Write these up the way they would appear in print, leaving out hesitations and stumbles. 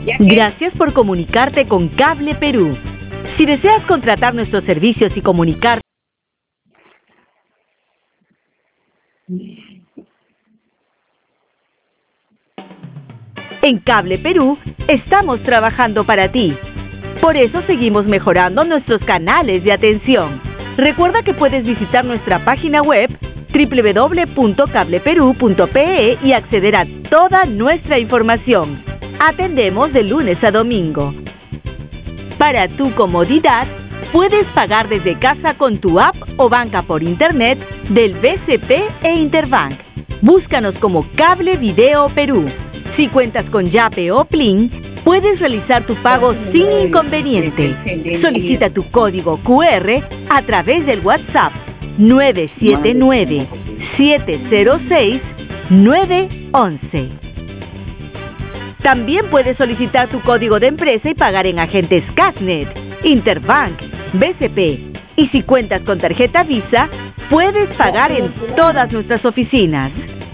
Gracias por comunicarte con Cable Perú. Si deseas contratar nuestros servicios y comunicarte en Cable Perú, estamos trabajando para ti. Por eso seguimos mejorando nuestros canales de atención. Recuerda que puedes visitar nuestra página web www.cableperú.pe y acceder a toda nuestra información. Atendemos de lunes a domingo. Para tu comodidad, puedes pagar desde casa con tu app o banca por internet del BCP e Interbank. Búscanos como Cable Video Perú. Si cuentas con Yape o Plin, puedes realizar tu pago sin inconveniente. Solicita tu código QR a través del WhatsApp 979-706-911. También puedes solicitar tu código de empresa y pagar en agentes Casnet, Interbank, BCP. Y si cuentas con tarjeta Visa, puedes pagar en todas nuestras oficinas.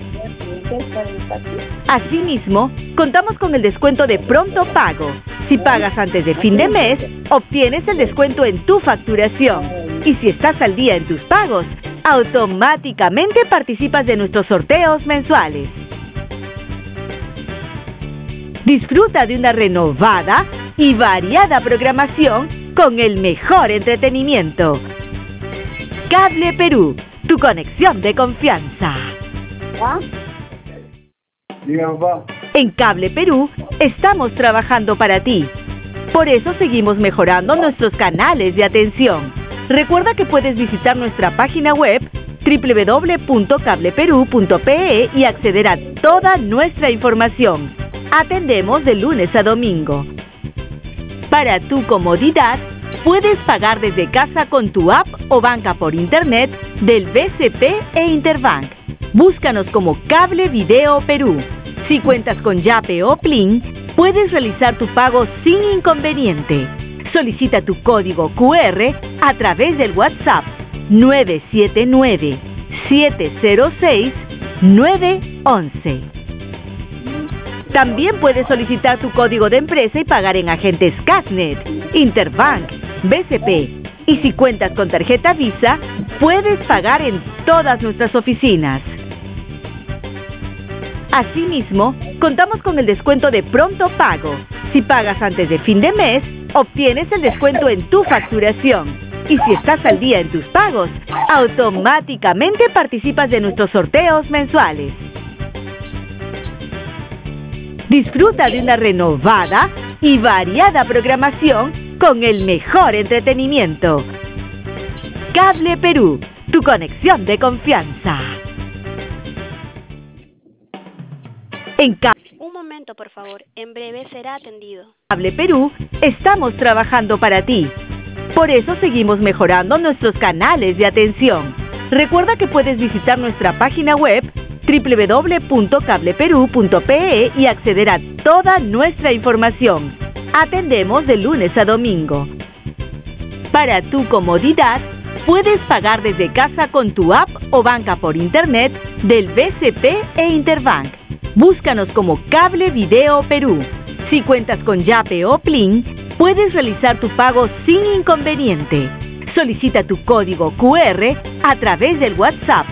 Asimismo, contamos con el descuento de pronto pago. Si pagas antes de fin de mes, obtienes el descuento en tu facturación. Y si estás al día en tus pagos, automáticamente participas de nuestros sorteos mensuales. Disfruta de una renovada y variada programación con el mejor entretenimiento. Cable Perú, tu conexión de confianza. En Cable Perú, estamos trabajando para ti. Por eso seguimos mejorando nuestros canales de atención. Recuerda que puedes visitar nuestra página web www.cableperú.pe y acceder a toda nuestra información. Atendemos de lunes a domingo. Para tu comodidad, puedes pagar desde casa con tu app o banca por internet del BCP e Interbank. Búscanos como Cable Video Perú. Si cuentas con Yape o Plin, puedes realizar tu pago sin inconveniente. Solicita tu código QR a través del WhatsApp 979-706-911. También puedes solicitar tu código de empresa y pagar en agentes Casnet, Interbank, BCP. Y si cuentas con tarjeta Visa, puedes pagar en todas nuestras oficinas. Asimismo, contamos con el descuento de pronto pago. Si pagas antes de fin de mes, obtienes el descuento en tu facturación. Y si estás al día en tus pagos, automáticamente participas de nuestros sorteos mensuales. Disfruta de una renovada y variada programación con el mejor entretenimiento. Cable Perú, tu conexión de confianza. Un momento, por favor. En breve será atendido. Cable Perú, estamos trabajando para ti. Por eso seguimos mejorando nuestros canales de atención. Recuerda que puedes visitar nuestra página web www.cableperú.pe y acceder a toda nuestra información. Atendemos de lunes a domingo. Para tu comodidad, puedes pagar desde casa con tu app o banca por internet del BCP e Interbank. Búscanos como Cable Video Perú. Si cuentas con Yape o Plin, puedes realizar tu pago sin inconveniente. Solicita tu código QR a través del WhatsApp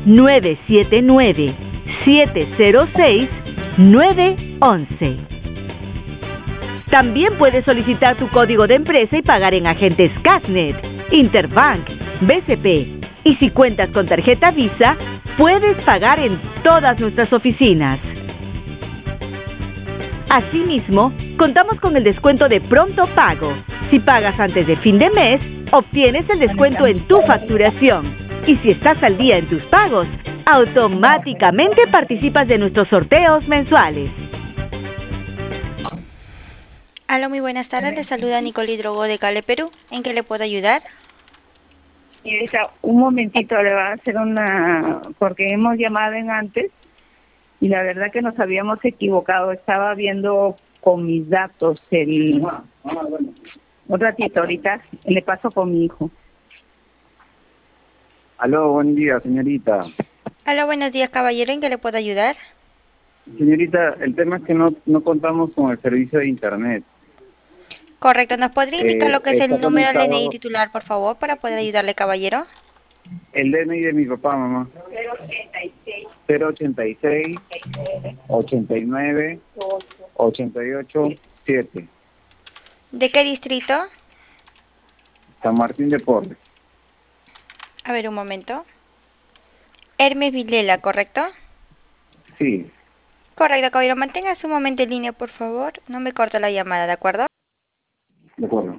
979-706-911. También puedes solicitar tu código de empresa y pagar en agentes Casnet, Interbank, BCP. Y si cuentas con tarjeta Visa, puedes pagar en todas nuestras oficinas. Asimismo, contamos con el descuento de pronto pago. Si pagas antes de fin de mes, obtienes el descuento en tu facturación. Y si estás al día en tus pagos, automáticamente participas de nuestros sorteos mensuales. Hola, muy buenas tardes. Le saluda Nicole Drogo de Cable Perú. ¿En qué le puedo ayudar? Un momentito, le va a hacer porque hemos llamado en antes y la verdad que nos habíamos equivocado. Estaba viendo con mis datos un ratito, ahorita le paso con mi hijo. Aló, buen día, señorita. Hola, buenos días, caballero. ¿En qué le puedo ayudar? Señorita, el tema es que no contamos con el servicio de internet. Correcto, ¿nos podría indicar lo que es Está el número del DNI conectado titular, por favor, para poder ayudarle, caballero? el DNI de mi papá, mamá. 086 89 88 7. ¿De qué distrito? San Martín de Porres. A ver, un momento. Hermes Vilela, ¿correcto? Sí, Correcto, caballero. Manténgase un momento en línea, por favor. No me corte la llamada, ¿de acuerdo? de acuerdo.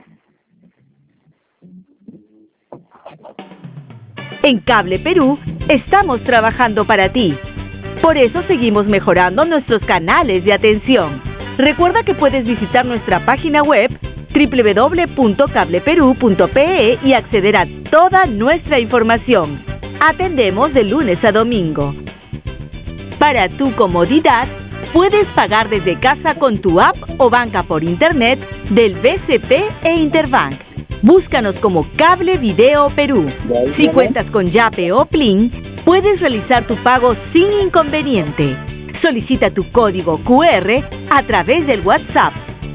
En Cable Perú estamos trabajando para ti. Por eso seguimos mejorando nuestros canales de atención. Recuerda que puedes visitar nuestra página web www.cableperú.pe y acceder a toda nuestra información. Atendemos de lunes a domingo. Para tu comodidad, puedes pagar desde casa con tu app o banca por internet del BCP e Interbank. Búscanos como Cable Video Perú. Si cuentas con Yape o Plin, puedes realizar tu pago sin inconveniente. Solicita tu código QR a través del WhatsApp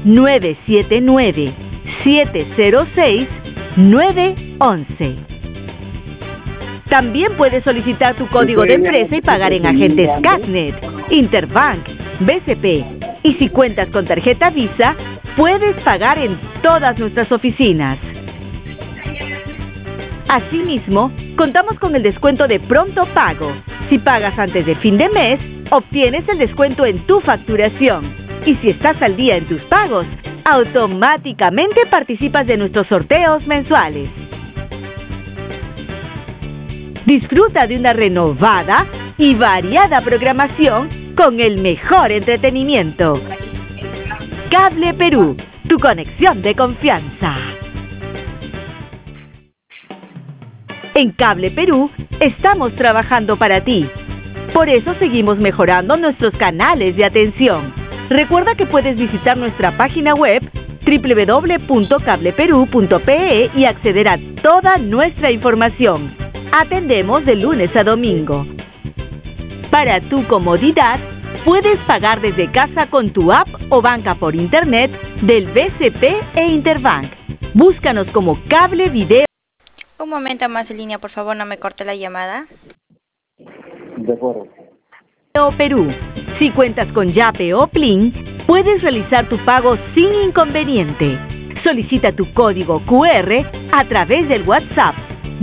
979-706-911. También puedes solicitar tu código de empresa y pagar en agentes Casnet, Interbank, BCP. Y si cuentas con tarjeta Visa, puedes pagar en todas nuestras oficinas. Asimismo, contamos con el descuento de pronto pago. Si pagas antes de fin de mes, obtienes el descuento en tu facturación. Y si estás al día en tus pagos, automáticamente participas de nuestros sorteos mensuales. Disfruta de una renovada y variada programación con el mejor entretenimiento. Cable Perú, tu conexión de confianza. En Cable Perú estamos trabajando para ti. Por eso seguimos mejorando nuestros canales de atención. Recuerda que puedes visitar nuestra página web www.cableperú.pe y acceder a toda nuestra información. Atendemos de lunes a domingo. Para tu comodidad, puedes pagar desde casa con tu app o banca por internet del BCP e Interbank. Búscanos como Cable Video. Un momento más en línea, por favor, no me corte la llamada. De acuerdo. Perú. Si cuentas con Yape o Plin, puedes realizar tu pago sin inconveniente. Solicita tu código QR a través del WhatsApp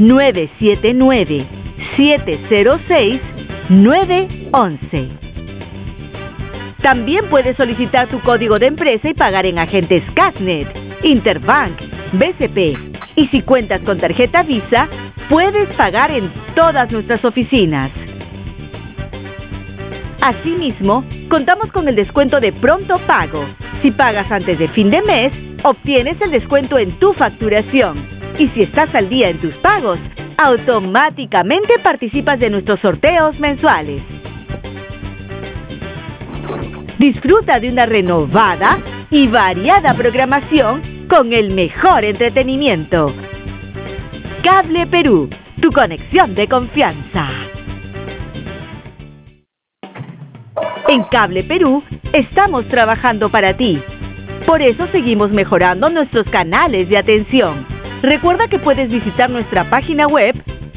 979-706-911. También puedes solicitar tu código de empresa y pagar en agentes Casnet, Interbank, BCP. Y si cuentas con tarjeta Visa, puedes pagar en todas nuestras oficinas. Asimismo, contamos con el descuento de pronto pago. Si pagas antes de fin de mes, obtienes el descuento en tu facturación. Y si estás al día en tus pagos, automáticamente participas de nuestros sorteos mensuales. Disfruta de una renovada y variada programación con el mejor entretenimiento. Cable Perú, tu conexión de confianza. En Cable Perú estamos trabajando para ti. Por eso seguimos mejorando nuestros canales de atención. Recuerda que puedes visitar nuestra página web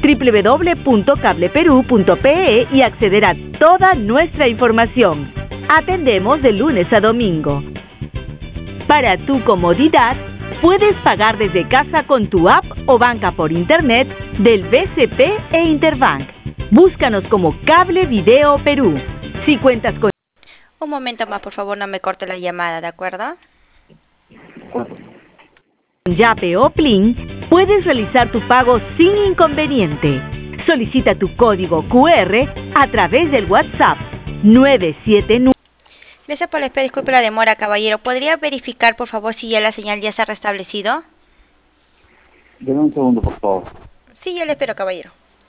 www.cableperú.pe y acceder a toda nuestra información. Atendemos de lunes a domingo. Para tu comodidad, puedes pagar desde casa con tu app o banca por internet del BCP e Interbank. Búscanos como Cable Video Perú. Si cuentas con Un momento más, por favor, no me corte la llamada, ¿de acuerdo? Yape o Plin, puedes realizar tu pago sin inconveniente. Solicita tu código QR a través del WhatsApp 979. Gracias por la espera, disculpe la demora, caballero. ¿Podría verificar, por favor, si ya la señal ya se ha restablecido? Deme un segundo, por favor. Sí, yo le espero, caballero.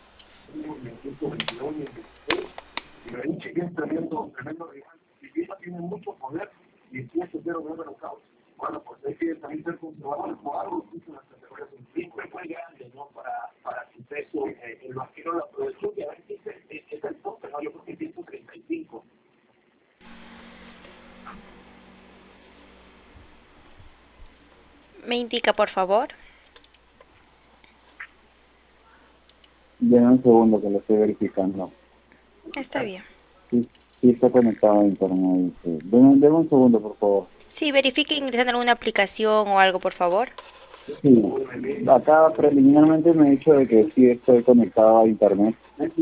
Bueno, pues hay que también ser conservadores por algo, incluso en las categorías un pico es muy grande, ¿no? Para su peso, el vaquero lo aprovechó y a ver si es el tope, ¿no? Yo creo que 135. Me indica, por favor. Deme un segundo que lo estoy verificando. Está bien. Sí, sí está conectado a internet. Sí. Deme un segundo, por favor. Sí, verifique ingresando alguna aplicación o algo, por favor. Sí, acá preliminarmente me he dicho de que sí estoy conectado a internet.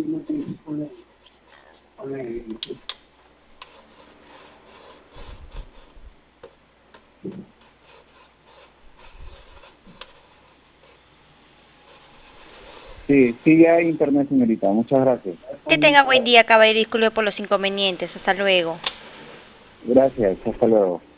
Sí, sigue a internet, señorita. Muchas gracias. Que tenga buen día, caballero. Disculpe por los inconvenientes. Hasta luego. Gracias. Hasta luego.